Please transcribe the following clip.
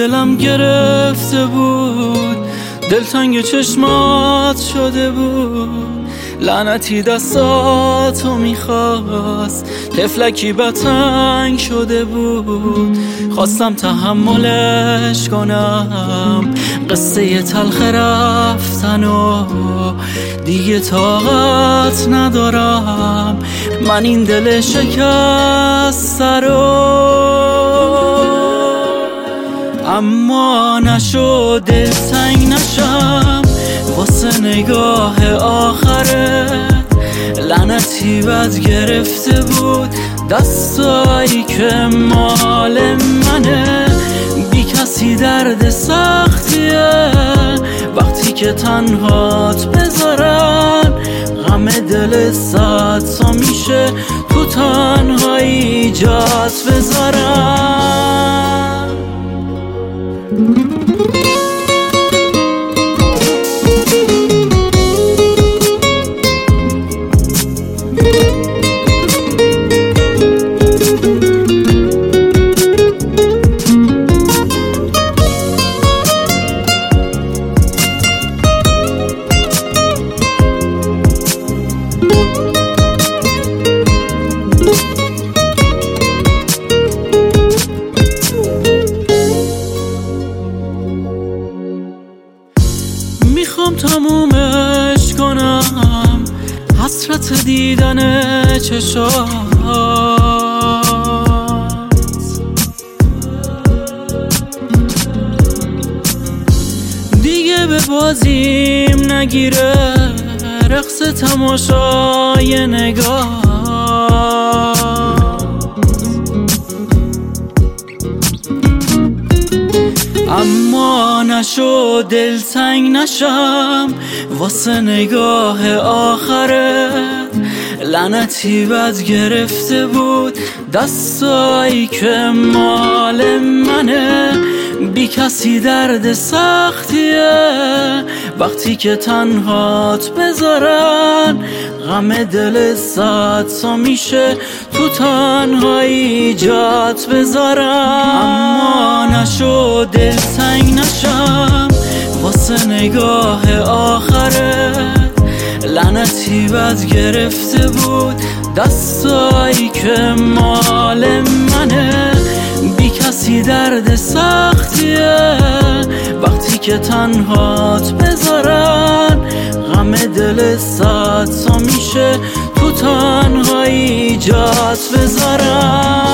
دلم گرفته بود، دلتنگ چشمات شده بود، لعنتی دستاتو میخواست، طفلکی بتنگ شده بود. خواستم تحملش کنم، قصه تلخ رفتن و دیگه طاقت ندارم من این دل شکسته رو. اما نشد دلتنگ نشم واسه نگاه آخرت، لعنتی بد گرفته بود دستایی که مال منه. بی کسی درد سختیه وقتی که تنهات بذارن، غم دل صد تا میشه تو تنهایی جات بذارن. میخوام تمومش کنم حسرت دیدن چشات، دیگه به بازیم نگیره رقص تماشای نگاه. اما نشد دلتنگ نشم واسه نگاه آخرت، لعنتی بد گرفته بود دستایی که مال منه. بی کسی درد سختیه وقتی که تنهات بذارن، غم دل صد تا میشه تو تنهایی جات بذارن. اما نشد دلتنگ نشم واسه نگاه آخرت، لعنتی بد گرفته بود دستایی که مال منه. بی کسی درد سختیه وقتی که تنهات بذارن، غم دل صد تا میشه تو تنهایی جات بذارن.